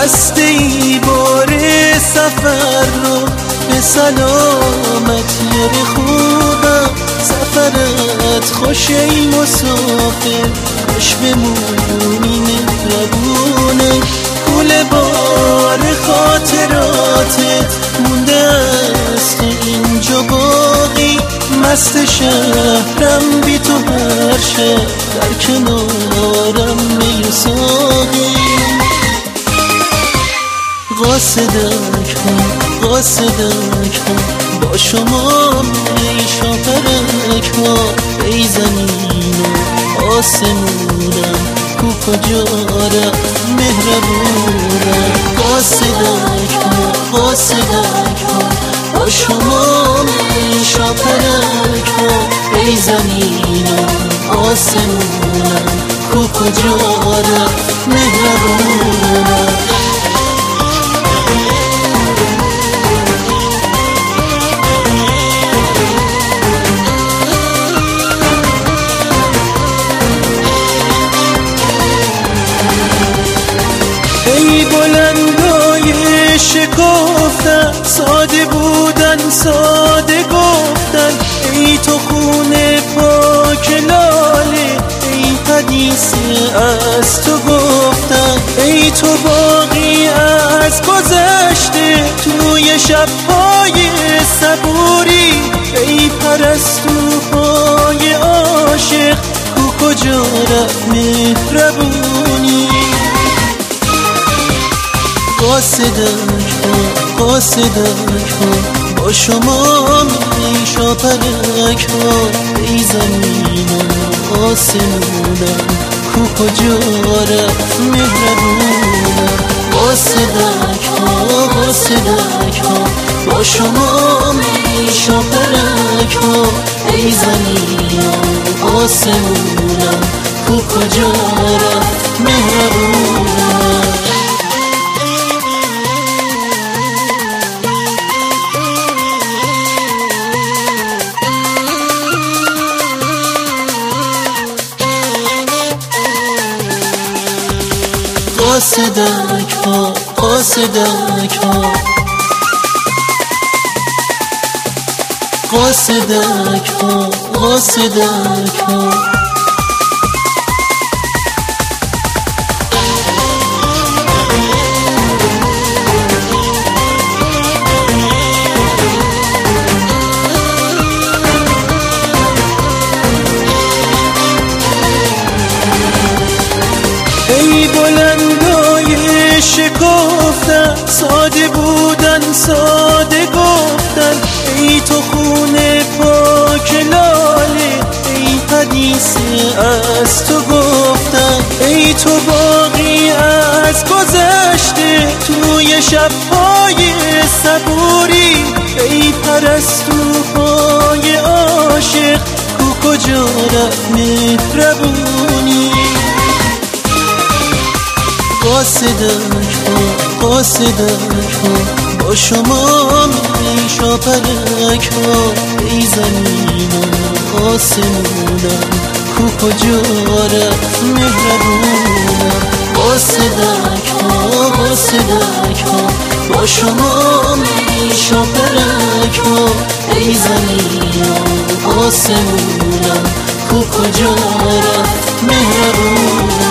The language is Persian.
بسته ای بار سفر رو به سلامتی خوبم. سفرت خوش ای مسافر، خوش بمونی مهربونه. پول بار خاطراتت مونده است اینجا باقی. مست شهرم بی تو هر شب در کنارم می و ساقی. قاصدک ها قاصدک ها با شما ای شاپرک ها. ای زمین و آسمونم کو کجا رفت مهربونم. قاصدک ها قاصدک ها با شما ای شاپرک ها. ای زمین و آسمونم کو کجا رفت مهربونم. ای بلندای شکفتن ساده بودن ساده گفتن. ای تو خونه پاک لاله ای حدیث از تو گفتن. ای تو باقی از گذشته توی شب‌های صبوری. ای پرستوهای عاشق کو کجا رفت مهربونی. قاصدک ها قاصدک ها با شما ای شاپرک ها. ای زمین و آسمونم کو کجا رفت مهربونم. قاصدک ها قاصدک ها با شما ای شاپرک ها. ای زمین و آسمونم کو کجا رفت مهربونم. قاصدک ها قاصدک ها قاصدک ها قاصدک ها. ای بلندای شکفتن ساده بودن ساده گفتن. ای تو خونه پاک لاله ای حدیث از تو گفتن. ای تو باقی از گذشته توی شب‌های صبوری. ای پرستوهای عاشق کو کجا رفت مهربونی. قاصدک ها قاصدک ها با شما ای شاپرک ها. ای زمین و آسمونم کو کجا رفت مهربونم. قاصدک ها قاصدک ها با شما ای شاپرک ها. ای زمین و آسمونم کو کجا رفت مهربونم.